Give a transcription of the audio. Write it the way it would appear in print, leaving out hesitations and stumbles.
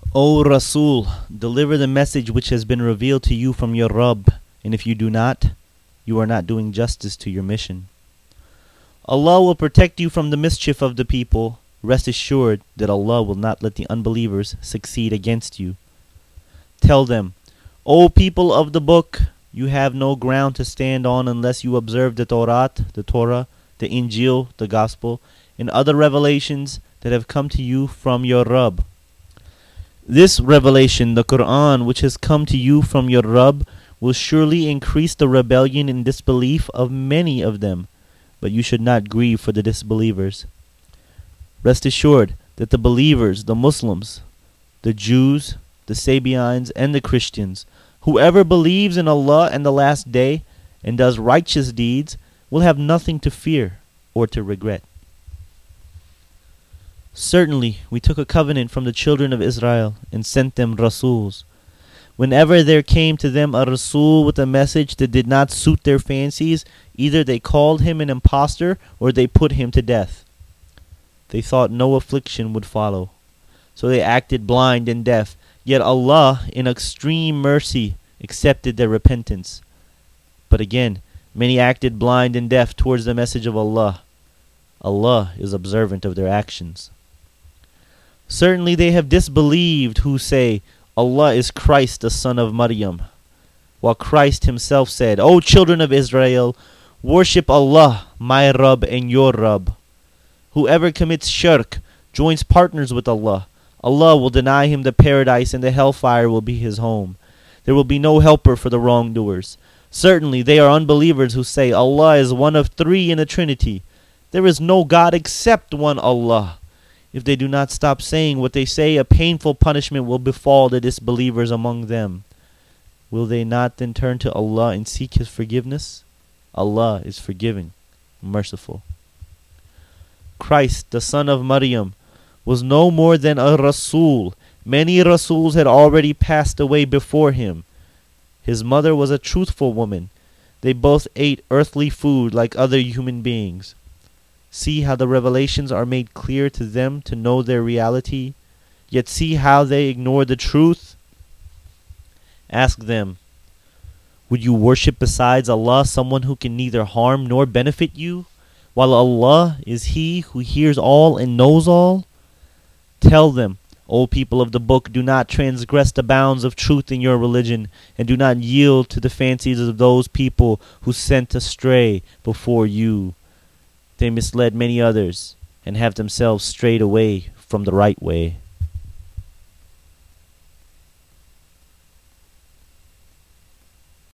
O Rasul, deliver the message which has been revealed to you from your Rabb, and if you do not, you are not doing justice to your mission. Allah will protect you from the mischief of the people. Rest assured that Allah will not let the unbelievers succeed against you. Tell them, O people of the book, you have no ground to stand on unless you observe the Torah, the Injil, the Gospel, and other revelations that have come to you from your Rabb. This revelation, the Quran, which has come to you from your Rabb, will surely increase the rebellion and disbelief of many of them, but you should not grieve for the disbelievers. Rest assured that the believers, the Muslims, the Jews, the Sabians, and the Christians, whoever believes in Allah and the Last Day and does righteous deeds, will have nothing to fear or to regret. Certainly, we took a covenant from the children of Israel and sent them Rasuls. Whenever there came to them a Rasul with a message that did not suit their fancies, either they called him an impostor or they put him to death. They thought no affliction would follow, so they acted blind and deaf. Yet Allah, in extreme mercy, accepted their repentance. But again, many acted blind and deaf towards the message of Allah. Allah is observant of their actions. Certainly they have disbelieved who say, Allah is Christ the son of Maryam, while Christ himself said, O children of Israel, worship Allah, my Rabb and your Rabb. Whoever commits shirk, joins partners with Allah, Allah will deny him the paradise and the hellfire will be his home. There will be no helper for the wrongdoers. Certainly they are unbelievers who say Allah is one of three in the Trinity. There is no God except one Allah. If they do not stop saying what they say, a painful punishment will befall the disbelievers among them. Will they not then turn to Allah and seek His forgiveness? Allah is forgiving, merciful. Christ, the son of Maryam, was no more than a Rasul. Many Rasuls had already passed away before him. His mother was a truthful woman. They both ate earthly food like other human beings. See how the revelations are made clear to them to know their reality, yet see how they ignore the truth. Ask them, would you worship besides Allah someone who can neither harm nor benefit you, while Allah is He who hears all and knows all? Tell them, O people of the book, do not transgress the bounds of truth in your religion, and do not yield to the fancies of those people who sent astray before you. They misled many others, and have themselves strayed away from the right way.